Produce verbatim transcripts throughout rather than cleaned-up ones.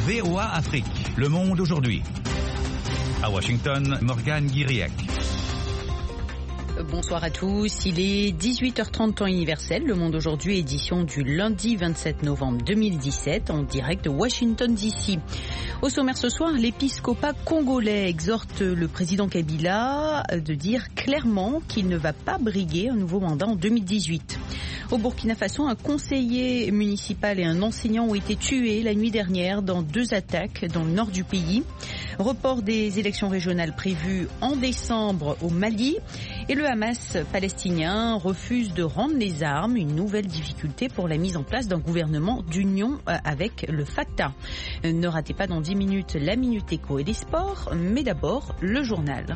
V O A Afrique. Le monde aujourd'hui. À Washington, Morgane Guiriec. Bonsoir à tous, il est dix-huit heures trente temps universel, Le Monde aujourd'hui, édition du lundi vingt-sept novembre deux mille dix-sept, en direct de Washington D C. Au sommaire ce soir, l'épiscopat congolais exhorte le président Kabila de dire clairement qu'il ne va pas briguer un nouveau mandat en deux mille dix-huit. Au Burkina Faso, un conseiller municipal et un enseignant ont été tués la nuit dernière dans deux attaques dans le nord du pays. Report des élections régionales prévues en décembre au Mali. Et le Hamas palestinien refuse de rendre les armes, une nouvelle difficulté pour la mise en place d'un gouvernement d'union avec le Fatah. Ne ratez pas dans dix minutes la Minute Éco et les sports, mais d'abord le journal.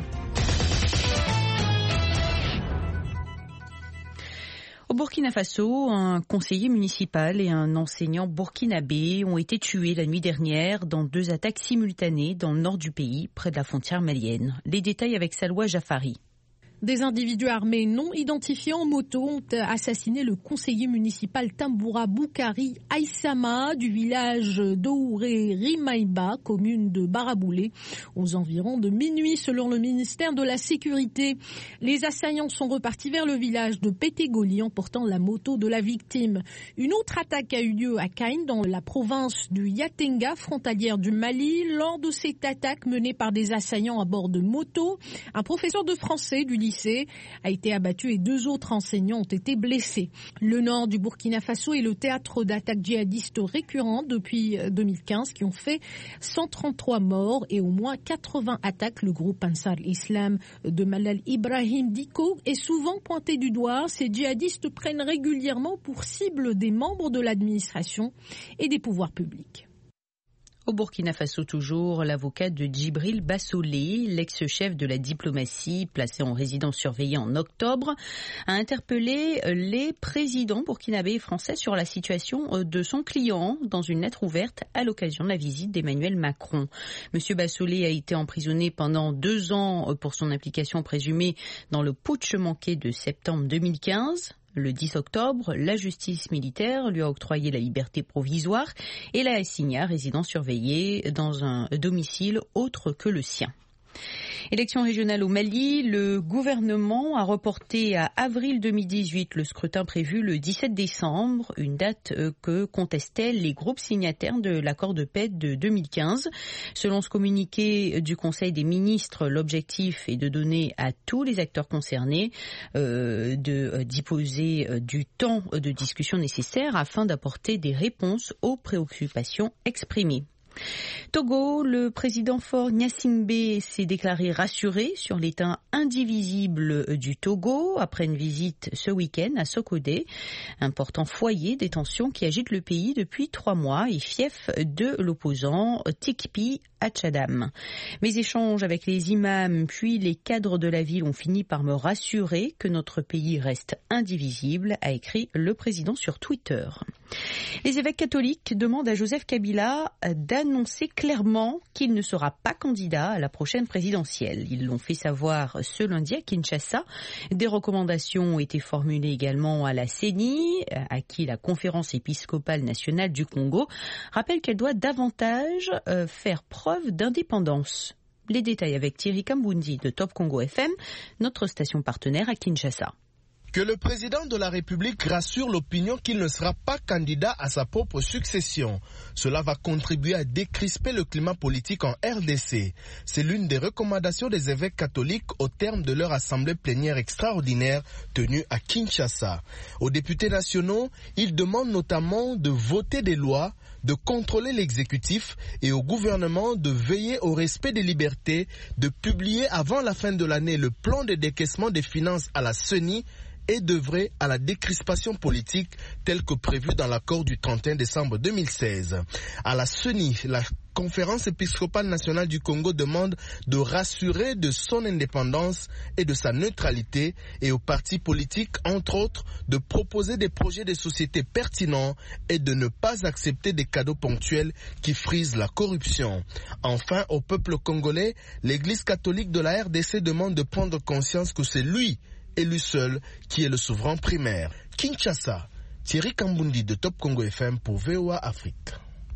Au Burkina Faso, un conseiller municipal et un enseignant burkinabé ont été tués la nuit dernière dans deux attaques simultanées dans le nord du pays, près de la frontière malienne. Les détails avec Salwa Jafari. Des individus armés non identifiés en moto ont assassiné le conseiller municipal Tamboura Boukari Aïssama du village d'Ouré Rimaïba, commune de Baraboulé, aux environs de minuit selon le ministère de la Sécurité. Les assaillants sont repartis vers le village de Pétégoli en portant la moto de la victime. Une autre attaque a eu lieu à Kain, dans la province du Yatenga, frontalière du Mali. Lors de cette attaque menée par des assaillants à bord de moto, un professeur de français du lycée a été abattu et deux autres enseignants ont été blessés. Le nord du Burkina Faso est le théâtre d'attaques djihadistes récurrentes depuis deux mille quinze qui ont fait cent trente-trois morts et au moins quatre-vingts attaques. Le groupe Ansar Islam de Malal Ibrahim Dicko est souvent pointé du doigt. Ces djihadistes prennent régulièrement pour cible des membres de l'administration et des pouvoirs publics. Au Burkina Faso toujours, l'avocat de Djibril Bassolé, l'ex-chef de la diplomatie placé en résidence surveillée en octobre, a interpellé les présidents burkinabés et français sur la situation de son client dans une lettre ouverte à l'occasion de la visite d'Emmanuel Macron. Monsieur Bassolé a été emprisonné pendant deux ans pour son implication présumée dans le putsch manqué de septembre deux mille quinze. Le dix octobre, la justice militaire lui a octroyé la liberté provisoire et l'a assigné à résidence surveillée dans un domicile autre que le sien. Élection régionale au Mali, le gouvernement a reporté à avril deux mille dix-huit le scrutin prévu le dix-sept décembre, une date que contestaient les groupes signataires de l'accord de paix de deux mille quinze. Selon ce communiqué du Conseil des ministres, l'objectif est de donner à tous les acteurs concernés euh, de disposer du temps de discussion nécessaire afin d'apporter des réponses aux préoccupations exprimées. Togo, le président Faure Gnassingbé s'est déclaré rassuré sur l'état indivisible du Togo après une visite ce week-end à Sokodé, important foyer des tensions qui agite le pays depuis trois mois et fief de l'opposant Tikpi Atchadam. Mes échanges avec les imams puis les cadres de la ville ont fini par me rassurer que notre pays reste indivisible, a écrit le président sur Twitter. Les évêques catholiques demandent à Joseph Kabila d'annoncer clairement qu'il ne sera pas candidat à la prochaine présidentielle. Ils l'ont fait savoir ce lundi à Kinshasa. Des recommandations ont été formulées également à la C E N I, à qui la Conférence épiscopale nationale du Congo rappelle qu'elle doit davantage euh, faire preuve d'indépendance. Les détails avec Thierry Kambundi de Top Congo F M, notre station partenaire à Kinshasa. Que le président de la République rassure l'opinion qu'il ne sera pas candidat à sa propre succession. Cela va contribuer à décrisper le climat politique en R D C. C'est l'une des recommandations des évêques catholiques au terme de leur assemblée plénière extraordinaire tenue à Kinshasa. Aux députés nationaux, ils demandent notamment de voter des lois, de contrôler l'exécutif et au gouvernement de veiller au respect des libertés, de publier avant la fin de l'année le plan de décaissement des finances à la C E N I et d'œuvrer à la décrispation politique telle que prévue dans l'accord du trente et un décembre deux mille seize. À la C E N I, la Conférence épiscopale nationale du Congo demande de rassurer de son indépendance et de sa neutralité et aux partis politiques, entre autres, de proposer des projets de société pertinents et de ne pas accepter des cadeaux ponctuels qui frisent la corruption. Enfin, au peuple congolais, l'Église catholique de la R D C demande de prendre conscience que c'est lui et lui seul qui est le souverain primaire. Kinshasa, Thierry Kambundi de Top Congo F M pour V O A Afrique.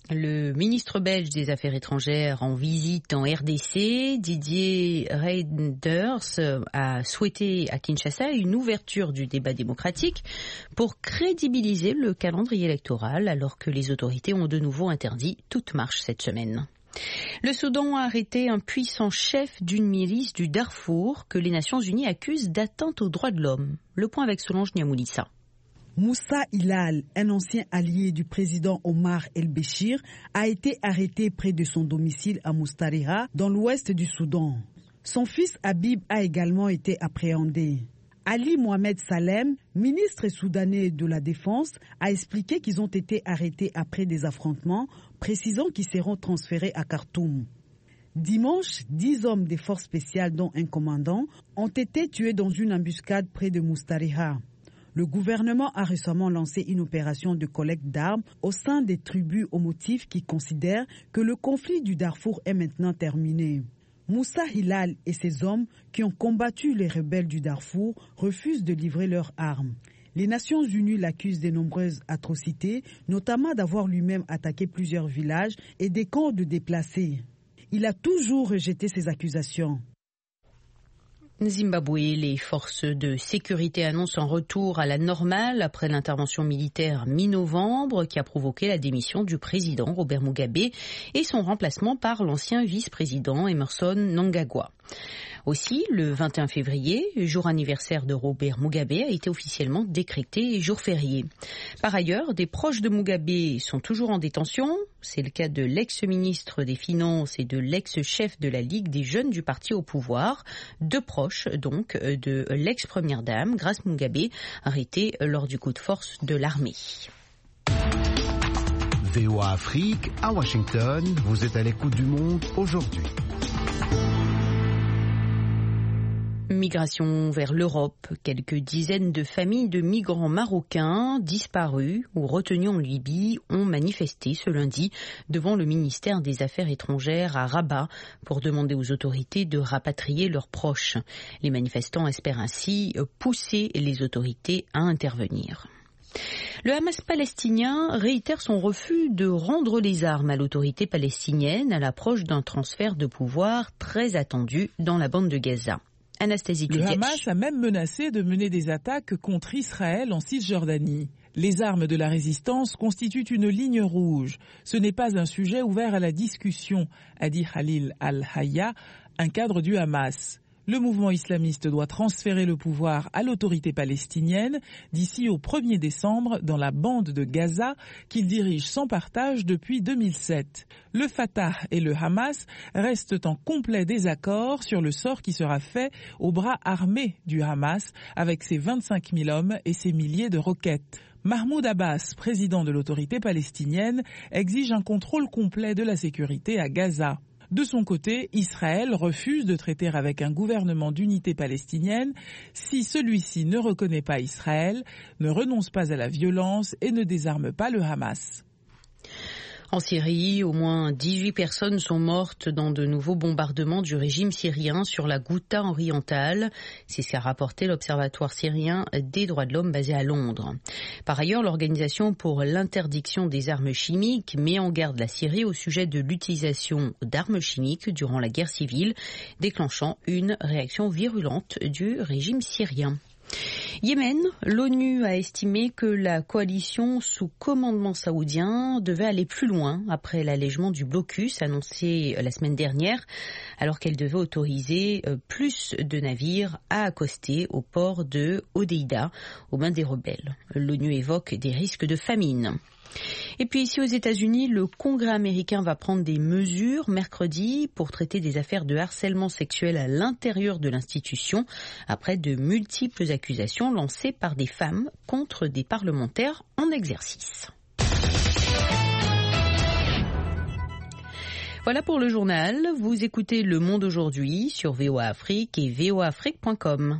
Le ministre belge des Affaires étrangères en visite en R D C, Didier Reynders, a souhaité à Kinshasa une ouverture du débat démocratique pour crédibiliser le calendrier électoral alors que les autorités ont de nouveau interdit toute marche cette semaine. Le Soudan a arrêté un puissant chef d'une milice du Darfour que les Nations Unies accusent d'atteinte aux droits de l'homme. Le point avec Solange Niamoulissa. Moussa Hilal, un ancien allié du président Omar el-Béchir, a été arrêté près de son domicile à Moustariha, dans l'ouest du Soudan. Son fils Habib a également été appréhendé. Ali Mohamed Salem, ministre soudanais de la Défense, a expliqué qu'ils ont été arrêtés après des affrontements, précisant qu'ils seront transférés à Khartoum. Dimanche, dix hommes des forces spéciales, dont un commandant, ont été tués dans une embuscade près de Moustariha. Le gouvernement a récemment lancé une opération de collecte d'armes au sein des tribus au motif qui considèrent que le conflit du Darfour est maintenant terminé. Moussa Hilal et ses hommes qui ont combattu les rebelles du Darfour refusent de livrer leurs armes. Les Nations Unies l'accusent de nombreuses atrocités, notamment d'avoir lui-même attaqué plusieurs villages et des camps de déplacés. Il a toujours rejeté ces accusations. Zimbabwe, les forces de sécurité annoncent un retour à la normale après l'intervention militaire mi-novembre qui a provoqué la démission du président Robert Mugabe et son remplacement par l'ancien vice-président Emmerson Mnangagwa. Aussi, le vingt et un février, jour anniversaire de Robert Mugabe, a été officiellement décrété jour férié. Par ailleurs, des proches de Mugabe sont toujours en détention. C'est le cas de l'ex-ministre des Finances et de l'ex-chef de la Ligue des jeunes du parti au pouvoir, deux proches donc de l'ex-première dame, Grace Mugabe, arrêtés lors du coup de force de l'armée. V O A Afrique, à Washington, vous êtes à l'écoute du monde aujourd'hui. Migration vers l'Europe. Quelques dizaines de familles de migrants marocains disparus ou retenus en Libye ont manifesté ce lundi devant le ministère des Affaires étrangères à Rabat pour demander aux autorités de rapatrier leurs proches. Les manifestants espèrent ainsi pousser les autorités à intervenir. Le Hamas palestinien réitère son refus de rendre les armes à l'autorité palestinienne à l'approche d'un transfert de pouvoir très attendu dans la bande de Gaza. Anastasie Le Hamas a même menacé de mener des attaques contre Israël en Cisjordanie. Les armes de la résistance constituent une ligne rouge. Ce n'est pas un sujet ouvert à la discussion, a dit Khalil al-Hayya, un cadre du Hamas. Le mouvement islamiste doit transférer le pouvoir à l'autorité palestinienne d'ici au premier décembre dans la bande de Gaza qu'il dirige sans partage depuis deux mille sept. Le Fatah et le Hamas restent en complet désaccord sur le sort qui sera fait au bras armé du Hamas avec ses vingt-cinq mille hommes et ses milliers de roquettes. Mahmoud Abbas, président de l'autorité palestinienne, exige un contrôle complet de la sécurité à Gaza. De son côté, Israël refuse de traiter avec un gouvernement d'unité palestinienne si celui-ci ne reconnaît pas Israël, ne renonce pas à la violence et ne désarme pas le Hamas. En Syrie, au moins dix-huit personnes sont mortes dans de nouveaux bombardements du régime syrien sur la Ghouta orientale. C'est ce qu'a rapporté l'Observatoire syrien des droits de l'homme basé à Londres. Par ailleurs, l'Organisation pour l'interdiction des armes chimiques met en garde la Syrie au sujet de l'utilisation d'armes chimiques durant la guerre civile, déclenchant une réaction virulente du régime syrien. Yémen, l'ONU a estimé que la coalition sous commandement saoudien devait aller plus loin après l'allègement du blocus annoncé la semaine dernière, alors qu'elle devait autoriser plus de navires à accoster au port de Hodeïda aux mains des rebelles. L'ONU évoque des risques de famine. Et puis ici aux États-Unis, le Congrès américain va prendre des mesures mercredi pour traiter des affaires de harcèlement sexuel à l'intérieur de l'institution après de multiples accusations lancées par des femmes contre des parlementaires en exercice. Voilà pour le journal. Vous écoutez Le Monde aujourd'hui sur V O A Afrique et v o a afrique point com.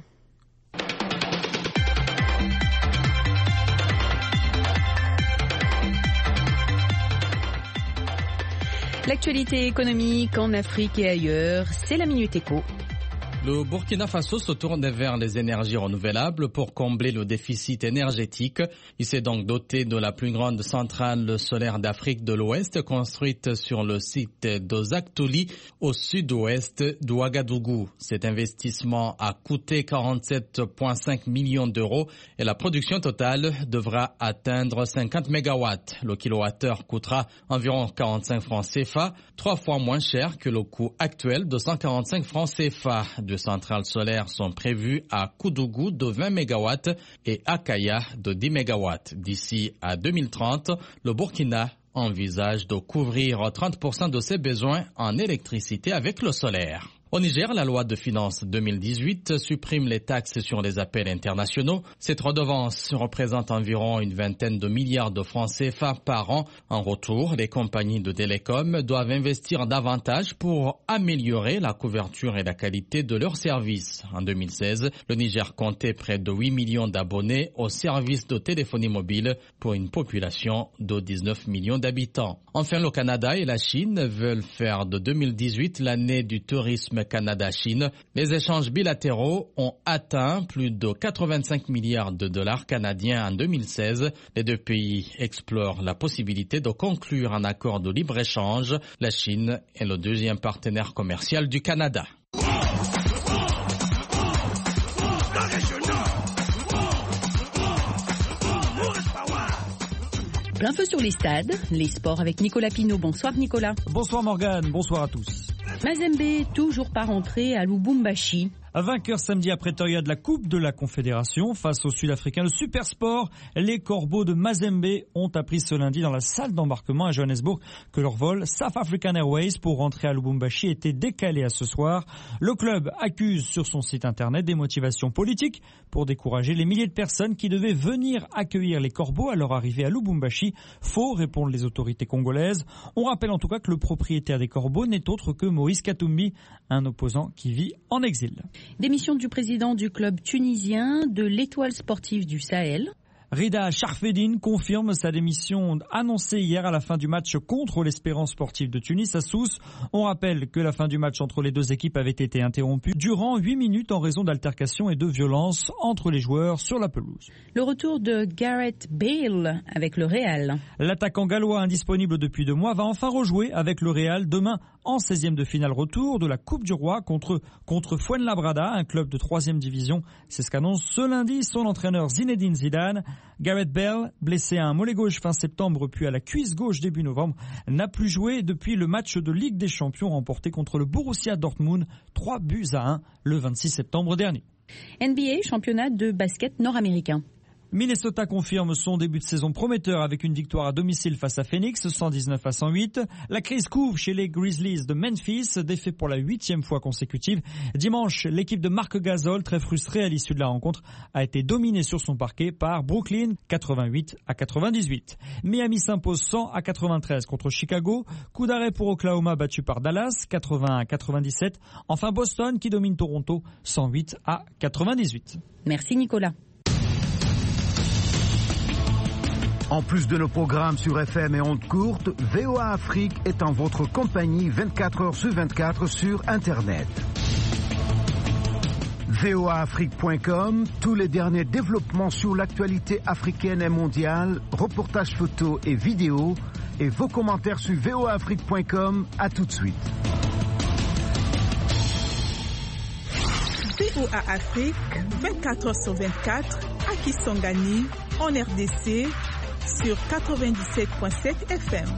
L'actualité économique en Afrique et ailleurs, c'est la Minute Éco. Le Burkina Faso se tourne vers les énergies renouvelables pour combler le déficit énergétique. Il s'est donc doté de la plus grande centrale solaire d'Afrique de l'Ouest, construite sur le site d'Ozaktouli, au sud-ouest d'Ouagadougou. Cet investissement a coûté quarante-sept virgule cinq millions d'euros et la production totale devra atteindre cinquante mégawatts. Le kilowattheure coûtera environ quarante-cinq francs C F A, trois fois moins cher que le coût actuel de cent quarante-cinq francs C F A. Deux centrales solaires sont prévues à Koudougou de vingt mégawatts et à Kaya de dix mégawatts. D'ici à deux mille trente, le Burkina envisage de couvrir trente pour cent de ses besoins en électricité avec le solaire. Au Niger, la loi de finances deux mille dix-huit supprime les taxes sur les appels internationaux. Cette redevance représente environ une vingtaine de milliards de francs C F A par an. En retour, les compagnies de télécom doivent investir davantage pour améliorer la couverture et la qualité de leurs services. En deux mille seize, le Niger comptait près de huit millions d'abonnés aux services de téléphonie mobile pour une population de dix-neuf millions d'habitants. Enfin, le Canada et la Chine veulent faire de deux mille dix-huit l'année du tourisme Canada-Chine. Les échanges bilatéraux ont atteint plus de quatre-vingt-cinq milliards de dollars canadiens en deux mille seize. Les deux pays explorent la possibilité de conclure un accord de libre-échange. La Chine est le deuxième partenaire commercial du Canada. Plein feu sur les stades, les sports avec Nicolas Pinault. Bonsoir Nicolas. Bonsoir Morgane, bonsoir à tous. Mazembe, toujours pas rentré à Lubumbashi. Vainqueur samedi à Pretoria de la Coupe de la Confédération face aux Sud-Africains, le Super Sport. Les Corbeaux de Mazembe ont appris ce lundi dans la salle d'embarquement à Johannesburg que leur vol South African Airways pour rentrer à Lubumbashi était décalé à ce soir. Le club accuse sur son site internet des motivations politiques pour décourager les milliers de personnes qui devaient venir accueillir les Corbeaux à leur arrivée à Lubumbashi. Faux, répondent les autorités congolaises. On rappelle en tout cas que le propriétaire des Corbeaux n'est autre que Moïse Katumbi, un opposant qui vit en exil. Démission du président du club tunisien de l'Étoile sportive du Sahel. Rida Charfedine confirme sa démission annoncée hier à la fin du match contre l'Espérance sportive de Tunis à Sousse. On rappelle que la fin du match entre les deux équipes avait été interrompue durant huit minutes en raison d'altercations et de violences entre les joueurs sur la pelouse. Le retour de Gareth Bale avec le Real. L'attaquant gallois indisponible depuis deux mois va enfin rejouer avec le Real demain en seizième de finale retour de la Coupe du Roi contre, contre Fuenlabrada, un club de troisième division. C'est ce qu'annonce ce lundi son entraîneur Zinedine Zidane. Gareth Bale, blessé à un mollet gauche fin septembre puis à la cuisse gauche début novembre, n'a plus joué depuis le match de Ligue des Champions remporté contre le Borussia Dortmund, trois buts à un le vingt-six septembre dernier. N B A, championnat de basket nord-américain. Minnesota confirme son début de saison prometteur avec une victoire à domicile face à Phoenix, cent dix-neuf à cent huit. La crise couve chez les Grizzlies de Memphis, défait pour la huitième fois consécutive. Dimanche, l'équipe de Marc Gasol, très frustrée à l'issue de la rencontre, a été dominée sur son parquet par Brooklyn, quatre-vingt-huit à quatre-vingt-dix-huit. Miami s'impose cent à quatre-vingt-treize contre Chicago. Coup d'arrêt pour Oklahoma battu par Dallas, quatre-vingts à quatre-vingt-dix-sept. Enfin Boston qui domine Toronto, cent huit à quatre-vingt-dix-huit. Merci Nicolas. En plus de nos programmes sur F M et ondes courtes, V O A Afrique est en votre compagnie vingt-quatre heures sur vingt-quatre sur Internet. V O A Afrique point com, tous les derniers développements sur l'actualité africaine et mondiale, reportages photos et vidéos, et vos commentaires sur V O A Afrique point com. À tout de suite. V O A Afrique, vingt-quatre heures sur vingt-quatre, à Kisangani, en R D C, sur quatre-vingt-dix-sept virgule sept F M.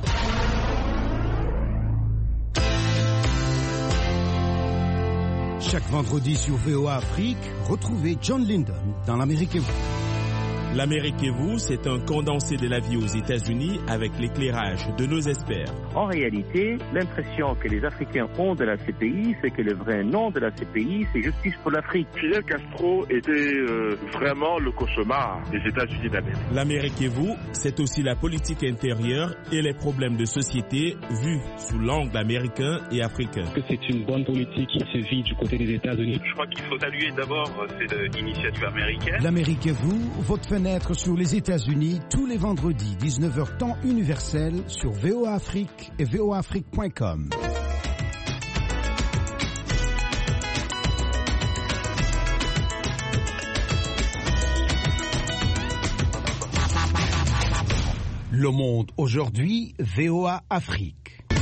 Chaque vendredi sur V O A Afrique, retrouvez John Lyndon dans l'Amérique et vous. L'Amérique et vous, c'est un condensé de la vie aux États-Unis avec l'éclairage de nos experts. En réalité, l'impression que les Africains ont de la C P I, c'est que le vrai nom de la C P I, c'est Justice pour l'Afrique. Fidel Castro était euh, vraiment le cauchemar des États-Unis d'Amérique. L'Amérique et vous, c'est aussi la politique intérieure et les problèmes de société vus sous l'angle américain et africain. Que c'est une bonne politique qui se vit du côté des États-Unis. Je crois qu'il faut saluer d'abord cette initiative américaine. L'Amérique et vous, votre fenêtre sur les États-Unis, tous les vendredis, dix-neuf heures temps universel, sur V O A Afrique et V O A Afrique point com. Le Monde aujourd'hui, V O A Afrique.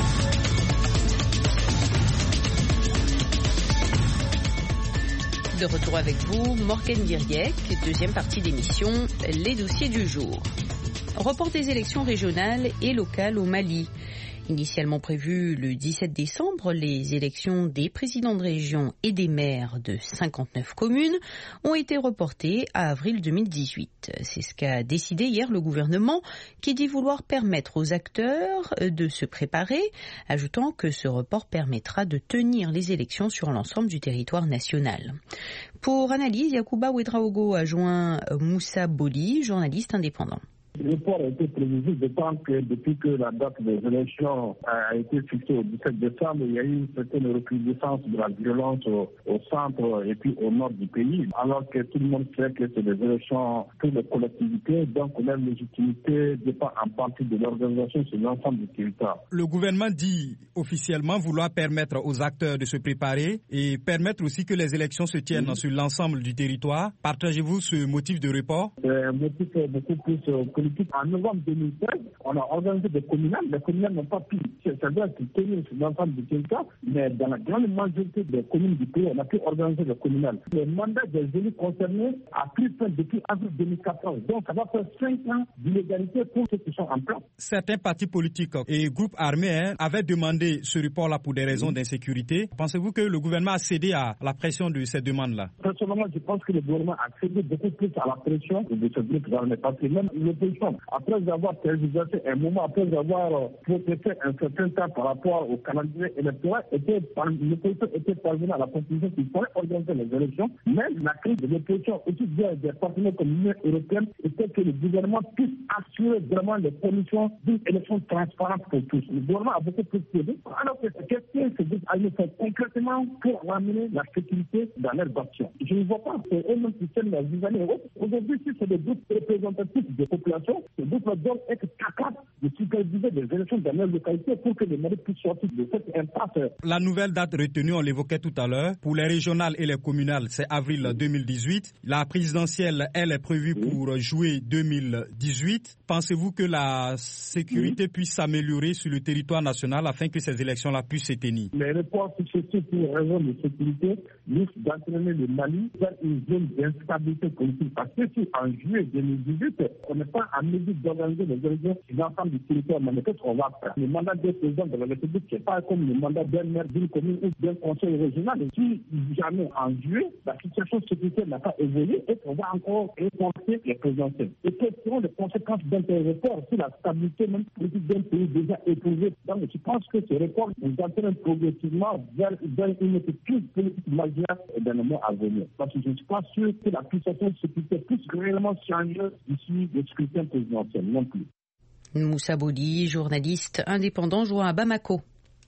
De retour avec vous, Morgane Diriec, deuxième partie d'émission, les dossiers du jour. Report des élections régionales et locales au Mali. Initialement prévues le dix-sept décembre, les élections des présidents de région et des maires de cinquante-neuf communes ont été reportées à avril deux mille dix-huit. C'est ce qu'a décidé hier le gouvernement, qui dit vouloir permettre aux acteurs de se préparer, ajoutant que ce report permettra de tenir les élections sur l'ensemble du territoire national. Pour analyse, Yacouba Ouedraogo a joint Moussa Boli, journaliste indépendant. Le report a été prévisible, d'autant que depuis que la date des élections a été fixée au dix-sept décembre, il y a eu une certaine recrudescence de la violence au, au centre et puis au nord du pays, alors que tout le monde sait que c'est des élections pour les collectivités, donc leur légitimité dépend en partie de l'organisation sur l'ensemble du territoire. Le gouvernement dit officiellement vouloir permettre aux acteurs de se préparer et permettre aussi que les élections se tiennent mmh. sur l'ensemble du territoire. Partagez-vous ce motif de report? C'est un motif beaucoup plus politique. En novembre deux mille seize, on a organisé des communales. Les communales n'ont pas pu, c'est-à-dire tenir sur l'ensemble du territoire, mais dans la grande majorité des communes du pays, on a pu organiser des communales. Le mandat des élus concernés a pris fin depuis avril deux mille quatorze. Donc, ça va faire cinq ans d'illégalité pour ceux qui sont en place. Certains partis politiques et groupes armés hein, avaient demandé ce report-là pour des raisons d'insécurité. Pensez-vous que le gouvernement a cédé à la pression de ces demandes-là? Personnellement, je pense que le gouvernement a cédé beaucoup plus à la pression de ce groupe armé. Parce que même l'opposition, après avoir tergiversé un moment, après avoir protesté un certain temps par rapport au calendrier électoral, l'opposition était parvenue à la conclusion qu'il fallait organiser les élections. Mais la crise de l'opposition, aussi bien des partenaires comme l'Union européenne, était que le gouvernement puisse assurer vraiment les conditions d'une élection transparente pour tous. Le gouvernement a beaucoup plus cédé. Alors que qu'est-ce que ces groupes armés font concrètement pour ramener la sécurité dans leurs actions? Je ne vois pas. C'est eux-mêmes qui tiennent la vie années. Aujourd'hui, si c'est des groupes représentatifs des populations, ce groupe doit être capable de superviser les élections dans leur localité pour que les Mali puissent sortir de cette impasse. La nouvelle date retenue, on l'évoquait tout à l'heure, pour les régionales et les communales, c'est avril deux mille dix-huit. La présidentielle, elle, est prévue oui. pour juillet deux mille dix-huit. Pensez-vous que la sécurité oui. puisse s'améliorer sur le territoire national afin que ces élections-là puissent se tenir? Les reports successifs pour raison de sécurité risquent d'entraîner le Mali vers une zone d'instabilité politique. Parce que si en juillet deux mille dix-huit, on n'est pas à mesure d'organiser les élections sur l'ensemble du territoire, mais qu'est-ce qu'on va faire? Le mandat des présidents de la République, c'est pas comme le mandat d'un maire d'une commune ou d'un conseil régional. Et si jamais en juillet, la situation sécuritaire n'a pas évolué, et qu'on va encore reporter les présidentielles. Et quelles seront les conséquences d'un tel report sur la stabilité même politique d'un pays déjà éprouvée? Donc je pense que ce report nous entraîne progressivement vers, vers une crise politique majeure dans le mois à venir. Parce que je ne suis pas sûr que la situation sécuritaire puisse réellement changer d'ici le scrutin présidentiel non plus. Moussa Boli, journaliste indépendant, jouant à Bamako.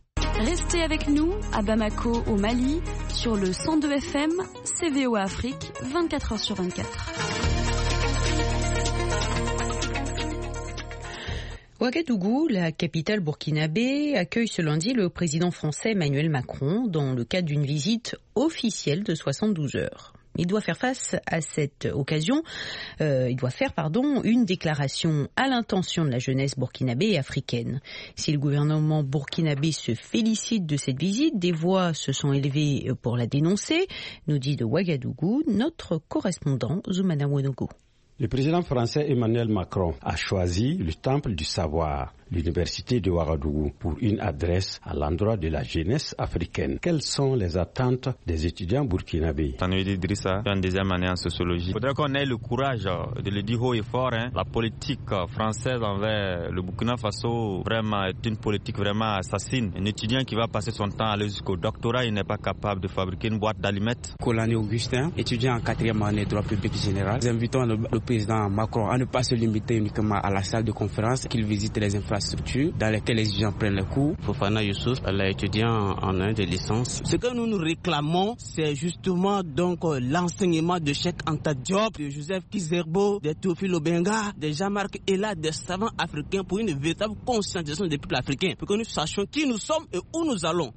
Restez avec nous à Bamako au Mali sur le cent deux F M, C V O A Afrique, vingt-quatre heures sur vingt-quatre. Ouagadougou, la capitale burkinabé, accueille ce lundi le président français Emmanuel Macron dans le cadre d'une visite officielle de soixante-douze heures. Il doit faire face à cette occasion, euh, il doit faire pardon, une déclaration à l'intention de la jeunesse burkinabé et africaine. Si le gouvernement burkinabé se félicite de cette visite, des voix se sont élevées pour la dénoncer, nous dit de Ouagadougou notre correspondant Zoumana Ouenogo. Le président français Emmanuel Macron a choisi le Temple du Savoir, l'Université de Ouagadougou, pour une adresse à l'endroit de la jeunesse africaine. Quelles sont les attentes des étudiants burkinabés? Tanouidi Idrissa, en deuxième année en sociologie. Il faudrait qu'on ait le courage de le dire haut et fort. Hein. La politique française envers le Burkina Faso vraiment est une politique vraiment assassine. Un étudiant qui va passer son temps à aller jusqu'au doctorat, il n'est pas capable de fabriquer une boîte d'allumettes. Colani Augustin, étudiant en quatrième année droit public général. Nous invitons le, le président Macron à ne pas se limiter uniquement à la salle de conférence, qu'il visite les infrastructures infrastructures dans lesquelles les étudiants prennent les cours. Fofana Youssouf, elle est étudiant en un de licence. Ce que nous nous réclamons, c'est justement donc l'enseignement de Cheikh Anta Diop, de Joseph Kizerbo, de Théophile Obenga, de Jean-Marc Ella, des savants africains pour une véritable conscientisation des peuples africains, pour que nous sachions qui nous sommes et où nous allons.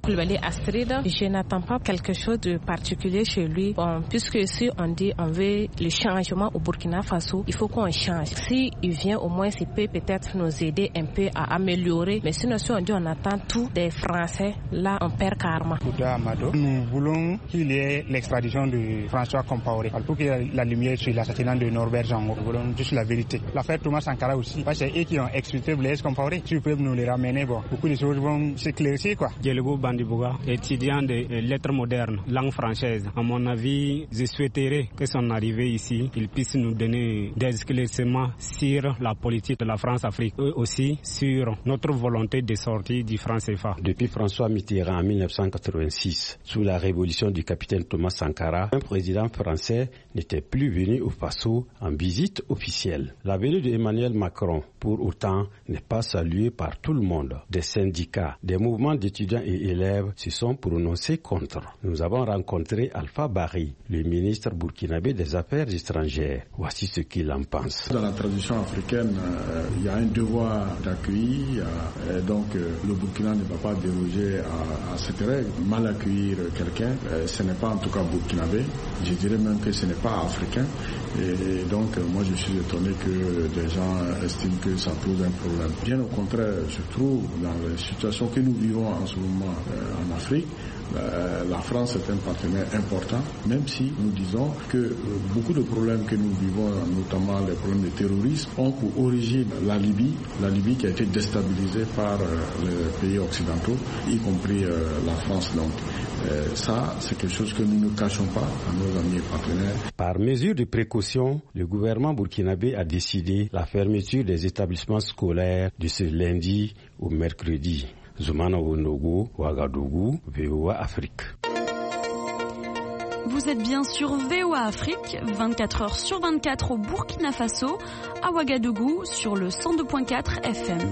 Je n'attends pas quelque chose de particulier chez lui, bon, puisque si on dit on veut le changement au Burkina Faso, il faut qu'on change. Si il vient au moins, il peut peut-être nous aider un peu à améliorer, mais sinon si on dit on attend tout des Français, là on perd karma. Nous voulons qu'il y ait l'extradition de François Compaoré pour qu'il y ait la lumière sur l'assassinat de Norbert Jango. Nous voulons juste la vérité. L'affaire Thomas Sankara aussi, parce que c'est eux qui ont expulsé Blaise Compaoré. Si ils peuvent nous les ramener, bon, beaucoup de choses vont s'éclaircir, quoi. Dielego Bandibouga, étudiant de lettres modernes, langue française. À mon avis, je souhaiterais que son arrivée ici, il puisse nous donner des éclaircissements sur la politique de la France-Afrique, eux aussi sur notre volonté de sortir du franc C F A. Depuis François Mitterrand en mille neuf cent quatre-vingt-six, sous la révolution du capitaine Thomas Sankara, un président français n'était plus venu au Faso en visite officielle. La venue d'Emmanuel Macron, pour autant, n'est pas saluée par tout le monde. Des syndicats, des mouvements d'étudiants et élèves se sont prononcés contre. Nous avons rencontré Alpha Bari, le ministre burkinabé des Affaires étrangères. Voici ce qu'il en pense. Dans la tradition africaine, euh, il y a un devoir d'accueil. Euh, donc, euh, le Burkina ne va pas déroger à, à cette règle. Mal accueillir quelqu'un, euh, ce n'est pas en tout cas burkinabé. Je dirais même que ce n'est pas africain. Et, et donc, euh, moi, je suis étonné que des gens estiment que ça pose un problème. Bien au contraire, je trouve, dans la situation que nous vivons en ce moment euh, en Afrique, Euh, la France est un partenaire important, même si nous disons que euh, beaucoup de problèmes que nous vivons, notamment les problèmes de terrorisme, ont pour origine la Libye, la Libye qui a été déstabilisée par euh, les pays occidentaux, y compris euh, la France. Donc, euh, ça, c'est quelque chose que nous ne cachons pas à nos amis et partenaires. Par mesure de précaution, le gouvernement burkinabé a décidé la fermeture des établissements scolaires de ce lundi au mercredi. Zoumana Wonogo, Ouagadougou, V O A Afrique. Vous êtes bien sur V O A Afrique, vingt-quatre heures sur vingt-quatre au Burkina Faso, à Ouagadougou sur le cent deux virgule quatre F M.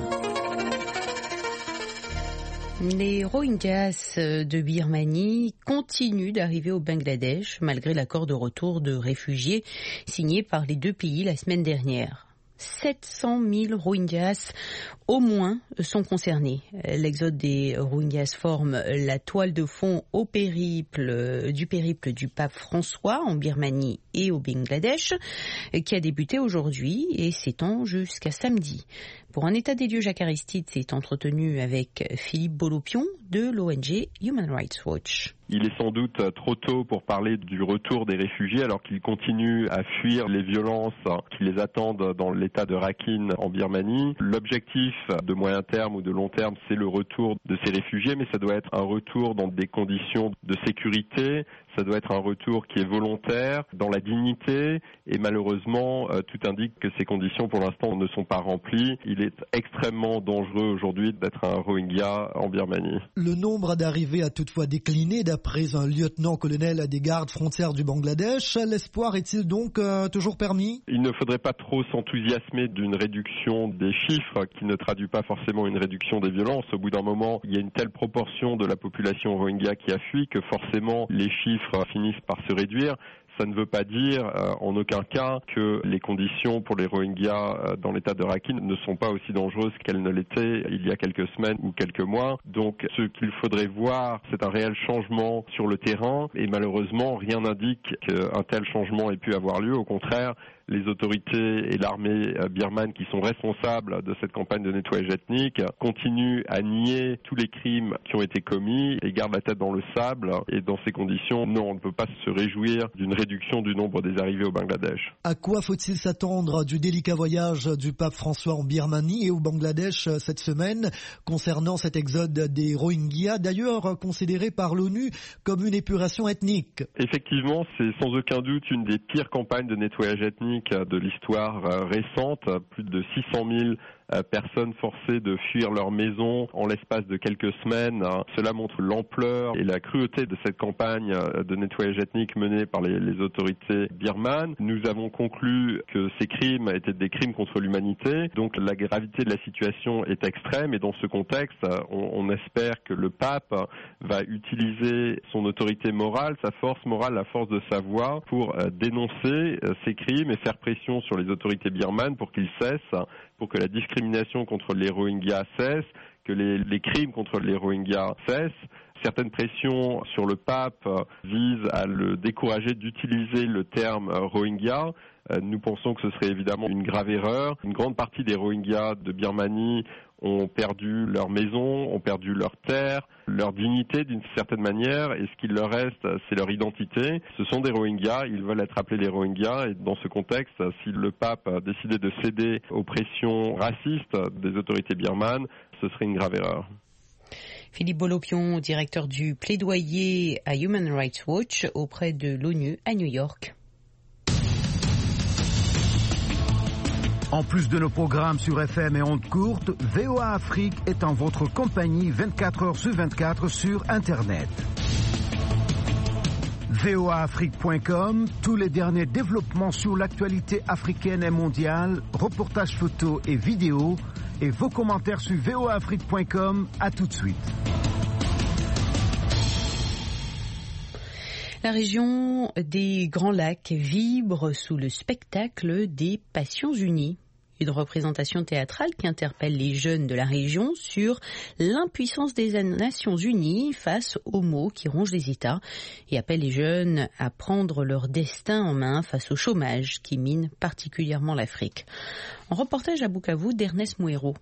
Les Rohingyas de Birmanie continuent d'arriver au Bangladesh malgré l'accord de retour de réfugiés signé par les deux pays la semaine dernière. sept cent mille Rohingyas au moins sont concernés. L'exode des Rohingyas forme la toile de fond au périple, du périple du pape François en Birmanie et au Bangladesh, qui a débuté aujourd'hui et s'étend jusqu'à samedi. Pour un état des lieux, Jacques Aristide s'est entretenu avec Philippe Bolopion de l'O N G Human Rights Watch. Il est sans doute trop tôt pour parler du retour des réfugiés alors qu'ils continuent à fuir les violences qui les attendent dans l'état de Rakhine en Birmanie. L'objectif de moyen terme ou de long terme, c'est le retour de ces réfugiés, mais ça doit être un retour dans des conditions de sécurité. Ça doit être un retour qui est volontaire, dans la dignité, et malheureusement, euh, tout indique que ces conditions pour l'instant ne sont pas remplies. Il est extrêmement dangereux aujourd'hui d'être un Rohingya en Birmanie. Le nombre d'arrivées a toutefois décliné d'après un lieutenant-colonel des gardes frontières du Bangladesh. L'espoir est-il donc euh, toujours permis ? Il ne faudrait pas trop s'enthousiasmer d'une réduction des chiffres qui ne traduit pas forcément une réduction des violences. Au bout d'un moment, il y a une telle proportion de la population Rohingya qui a fui que forcément les chiffres finissent par se réduire. Ça ne veut pas dire euh, en aucun cas que les conditions pour les Rohingyas euh, dans l'état de Rakhine ne sont pas aussi dangereuses qu'elles ne l'étaient il y a quelques semaines ou quelques mois. Donc ce qu'il faudrait voir, c'est un réel changement sur le terrain et malheureusement rien n'indique qu'un tel changement ait pu avoir lieu. Au contraire, les autorités et l'armée birmane qui sont responsables de cette campagne de nettoyage ethnique continuent à nier tous les crimes qui ont été commis et gardent la tête dans le sable. Et dans ces conditions, non, on ne peut pas se réjouir d'une réduction du nombre des arrivées au Bangladesh. À quoi faut-il s'attendre du délicat voyage du pape François en Birmanie et au Bangladesh cette semaine concernant cet exode des Rohingyas, d'ailleurs considéré par l'ONU comme une épuration ethnique? Effectivement, c'est sans aucun doute une des pires campagnes de nettoyage ethnique de l'histoire récente. Plus de six cent mille euh, personnes forcées de fuir leur maison en l'espace de quelques semaines. Hein. Cela montre l'ampleur et la cruauté de cette campagne de nettoyage ethnique menée par les, les autorités birmanes. Nous avons conclu que ces crimes étaient des crimes contre l'humanité. Donc la gravité de la situation est extrême et dans ce contexte, on, on espère que le pape va utiliser son autorité morale, sa force morale, la force de sa voix pour euh, dénoncer euh, ces crimes et faire pression sur les autorités birmanes pour qu'ils cessent, pour que la discrimination contre les Rohingyas cesse, que les, les crimes contre les Rohingyas cessent. Certaines pressions sur le pape visent à le décourager d'utiliser le terme Rohingya. Nous pensons que ce serait évidemment une grave erreur. Une grande partie des Rohingyas de Birmanie ont perdu leur maison, ont perdu leur terre, leur dignité d'une certaine manière, et ce qu'il leur reste, c'est leur identité. Ce sont des Rohingyas, ils veulent être appelés les Rohingyas, et dans ce contexte, si le pape a décidé de céder aux pressions racistes des autorités birmanes, ce serait une grave erreur. Philippe Bolopion, directeur du plaidoyer à Human Rights Watch auprès de l'ONU à New York. En plus de nos programmes sur F M et ondes courtes, V O A Afrique est en votre compagnie vingt-quatre heures sur vingt-quatre sur Internet. V O A Afrique point com, tous les derniers développements sur l'actualité africaine et mondiale, reportages photos et vidéos, et vos commentaires sur V O A Afrique point com. À tout de suite. La région des Grands Lacs vibre sous le spectacle des Passions Unies. Une représentation théâtrale qui interpelle les jeunes de la région sur l'impuissance des Nations Unies face aux maux qui rongent les États et appelle les jeunes à prendre leur destin en main face au chômage qui mine particulièrement l'Afrique. En reportage à Bukavu d'Ernest Mouero.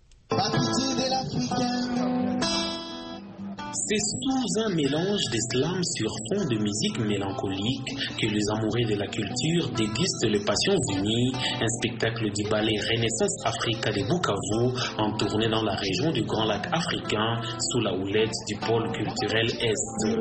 C'est sous un mélange de slam sur fond de musique mélancolique que les amoureux de la culture dégustent les Passions Unies, un spectacle du ballet Renaissance Africa de Bukavu en tournée dans la région du Grand Lac africain sous la houlette du pôle culturel Est.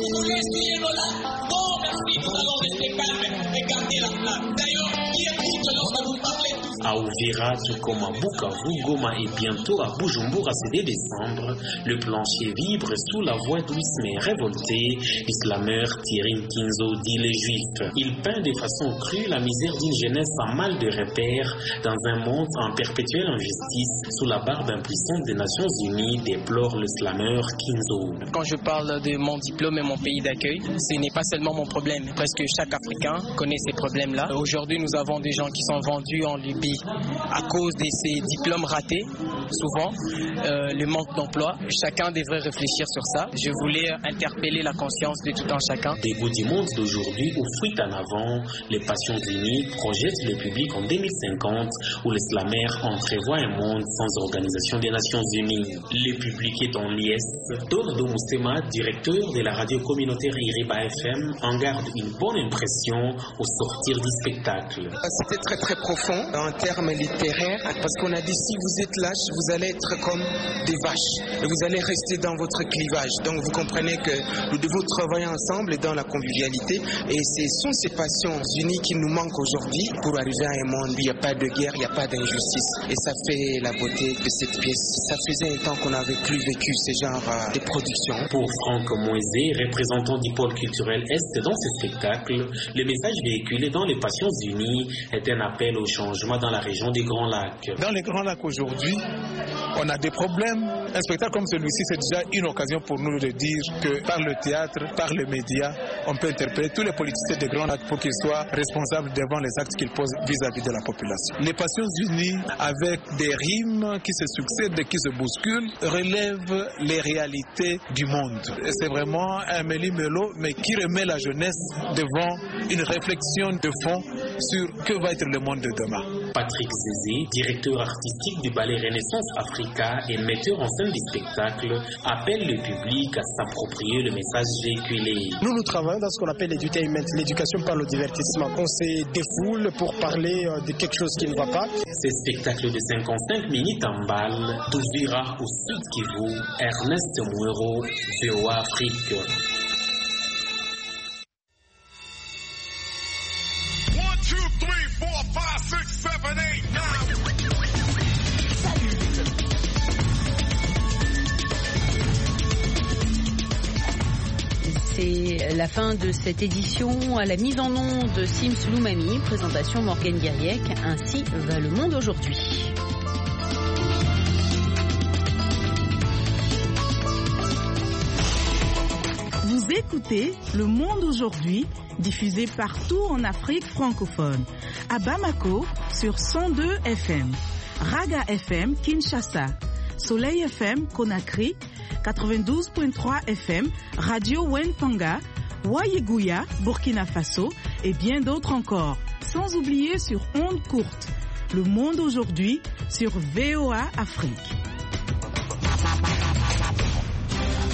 À Uvira, tout comme à Bukavu, Goma et bientôt à Bujumbura ce décembre, le plancher vibre sous la voix douce mais révoltée du slameur Thierry Kinzo dit les Juifs. Il peint de façon crue la misère d'une jeunesse à mal de repères dans un monde en perpétuelle injustice sous la barbe impuissante des Nations Unies, déplore le slameur Kinzo. Quand je parle de mon diplôme et mon pays d'accueil, ce n'est pas seulement mon problème. Presque chaque Africain connaît ces problèmes-là. Aujourd'hui, nous avons des gens qui sont vendus en Libye à cause de ces diplômes ratés, souvent, euh, le manque d'emploi. Chacun devrait réfléchir sur ça. Je voulais interpeller la conscience de tout un chacun. Des bouts du monde d'aujourd'hui où fuite en avant, les Passions Unies projettent le public en deux mille cinquante où les slameurs entrevoient un monde sans organisation des Nations Unies. Le public est en liesse. Tordo Moustema, directeur de la radio communautaire Iriba F M, en garde une bonne impression au sortir du spectacle. C'était très très profond en termes littéraires parce qu'on a dit si vous êtes lâches, vous allez être comme des vaches et vous allez rester dans votre clivage. Donc vous comprenez que nous devons travailler ensemble dans la convivialité et ce sont ces Passions Unies qui nous manquent aujourd'hui pour arriver à un monde où il n'y a pas de guerre, il n'y a pas d'injustice. Et ça fait la beauté de cette pièce. Ça faisait un temps qu'on n'avait plus vécu ce genre de production. Pour Franck Moisé, représentant du pôle culturel Est dans ce spectacle, le message véhiculé dans les Passions Unies est un appel au changement dans la région des Grands Lacs. Dans les Grands Lacs aujourd'hui, on a des problèmes. Un spectacle comme celui-ci, c'est déjà une occasion pour nous de dire que par le théâtre, par les médias, on peut interpeller tous les politiciens des Grands Lacs pour qu'ils soient responsables devant les actes qu'ils posent vis-à-vis de la population. Les Passions Unies, avec des rimes qui se succèdent et qui se bousculent, relèvent les réalités du monde. C'est vraiment un méli-mélo, mais qui remet la jeunesse devant une réflexion de fond sur que va être le monde de demain. Patrick Zézé, directeur artistique du ballet Renaissance Africa et metteur en scène du spectacle, appelle le public à s'approprier le message véhiculé. Nous, nous travaillons dans ce qu'on appelle l'edutainment, l'éducation par le divertissement. On se défoule pour parler de quelque chose qui ne va pas. Ce spectacle de cinquante-cinq minutes en balle, d'Uvira au Sud Kivu, Ernest Mouero, V O A Afrique. c'est la fin de cette édition. À la mise en onde de Sims Loumami, présentation Morgane Guiriec. Ainsi va le monde aujourd'hui. Vous écoutez Le Monde aujourd'hui, diffusé partout en Afrique francophone. À Bamako, sur cent deux F M. Raga F M, Kinshasa. Soleil F M, Conakry. quatre-vingt-douze virgule trois F M, Radio Wentanga. Wayeguya, Burkina Faso. Et bien d'autres encore. Sans oublier sur ondes courtes. Le Monde aujourd'hui, sur V O A Afrique.